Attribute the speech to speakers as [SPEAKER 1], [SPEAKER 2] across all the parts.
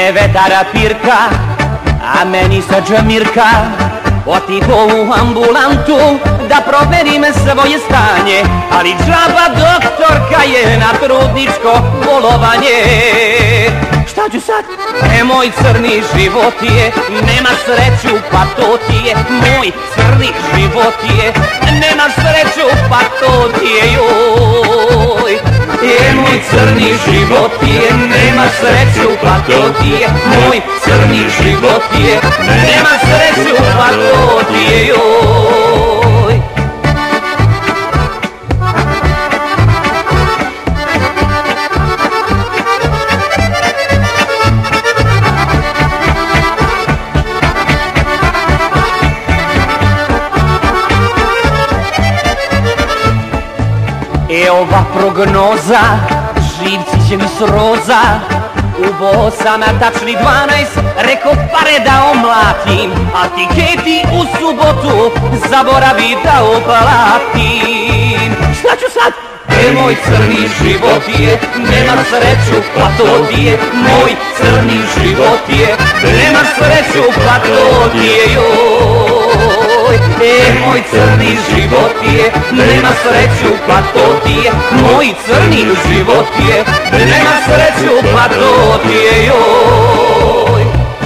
[SPEAKER 1] Mene vedara pirka, a meni sa džamirka. Otipo u ambulantu da proverim svoje stanje, ali džaba doktorka je na trudničko bolovanje. Šta ću sad? Moj crni život je, nemaš sreću pa to ti je. Moj crni život je, nemaš sreću pa to ti je, joj. Moj crni život je, nemaš sreću pa to ti je. Moj crni život je, nemaš sreću pa to ti je, joj. Ova prognoza, živci će mi s roza. Ubo sam na tačni 12, reko pare da omlatim, a tiketi u subotu zaboravi da uplatim. Šta ću sad? Moj crni život je, nema sreću pa to ti je. Moj crni život je, nema sreću pa to ti je, joj. Moj crni život je, nema sreću pa to ti je. Moj crni život je, nema sreću pa to ti je, joj.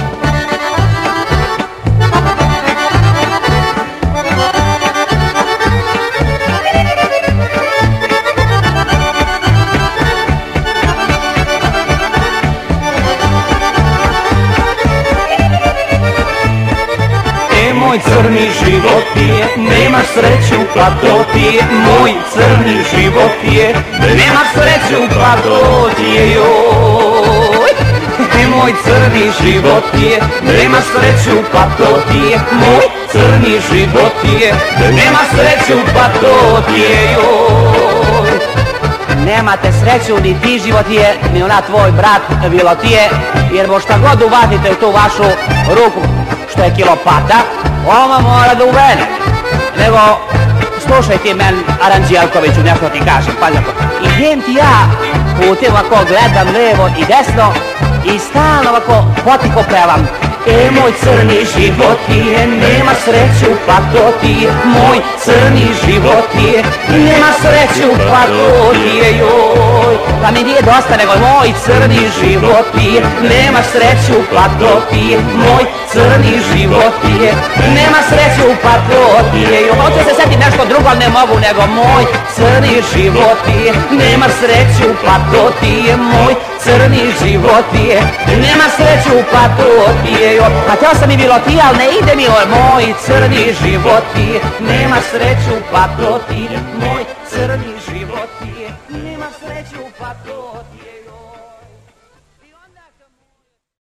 [SPEAKER 1] Moj crni život je, nema sreću pa to ti je. Moj crni život je, nema sreću pa to ti je, joj. Moj crni život je, nema sreću pa to ti je. Moj crni život je, nema sreću pa to ti je, joj. Nemate sreću ni ti život je, ni ona tvoj brat Vilotije, jer bo šta god uvatite u tu vašu ruku što je kilopata, ovo mora da uvene. Nego, slušaj ti men, Aranđelkoviću, nešto ti kažem, pazi ako. Idem ti ja putem ovako, gledam levo i desno i stalno ovako potiho pevam. Moj crni život je, nema sreću pa to ti je. Moj crni život je, nema sreću pa to ti je, joj. Pa mi nije dosta nego moj crni život je, nema sreću pa to ti je. Moj crni život je, nema sreću pa to ti je, joj. Hoću se sjetim nešto drugo, ali ne mogu, nego moj crni život je, nema sreću pa to ti je. Moj crni život je, nema sreću pa to ti je, joj. A teo sam i Vilotija, ali ne ide mi, joj. Moj crni život je, nema sreću pa to ti je. Moj crni život je, nema sreću pa to ti je.